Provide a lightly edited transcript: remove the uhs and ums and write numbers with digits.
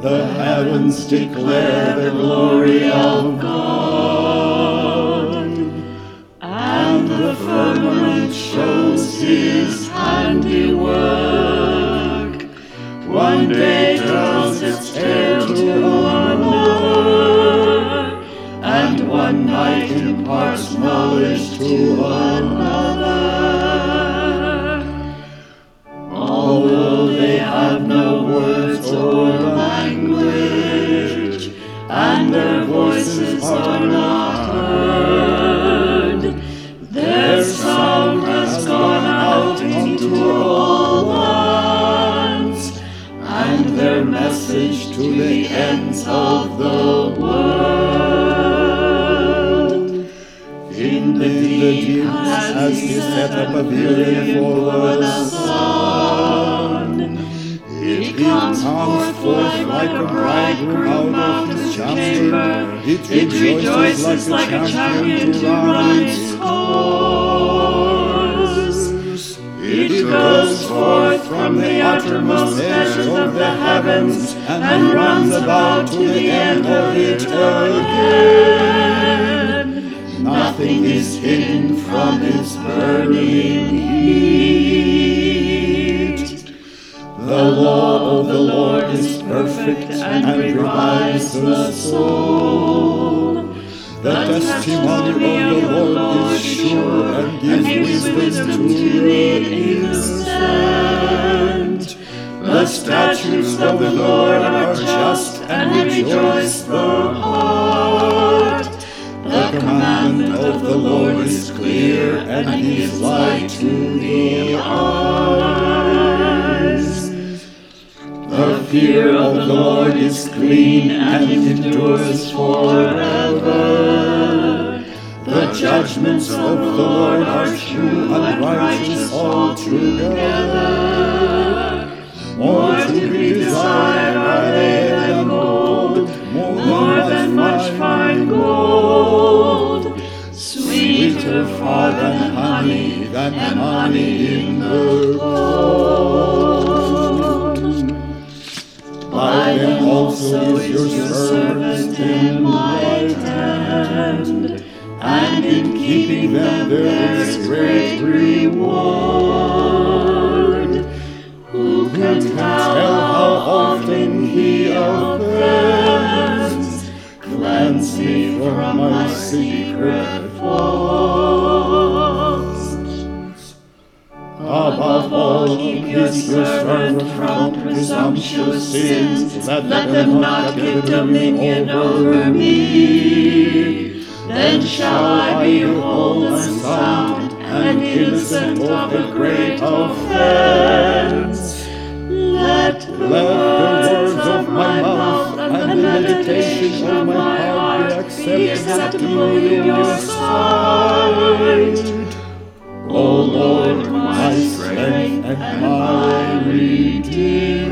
The heavens declare the glory of God, and the firmament shows his handiwork. One day tells its tale to another, and one night imparts knowledge to another. Although they have no words or language, and their voices are not heard, their sound has gone out into all lands, and their message to the ends of the world. In the deep has he set up a pavilion for the sun. It comes forth like a bridegroom out of his chamber. It rejoices like a champion to run its course. It goes forth from the uttermost edges of the heavens and runs about to the end of it again. Nothing is hidden from its burning heat. The law of the Lord is perfect and revives the soul. The testimony of the Lord is sure and gives wisdom to the innocent. The statutes of the Lord are just and rejoice the heart. The commandment of the Lord is clear and his light to the eyes. The fear of the Lord is clean and endures forever. The judgments of the Lord are true and righteous altogether. More to be desired are they than gold, more than much fine gold. Sweeter far than honey in the comb. By them also is your servant enlightened, and in keeping them there is great reward. Who can tell how often he offends? Cleanse me from my secret faults. Above all, keep your servant from presumptuous sins. Let them not give dominion over me. Then shall I be whole and sound and innocent of a great offense. Let the words of my mouth and the meditation of my heart be acceptable in your sight. O Lord, my strength and my Redeemer.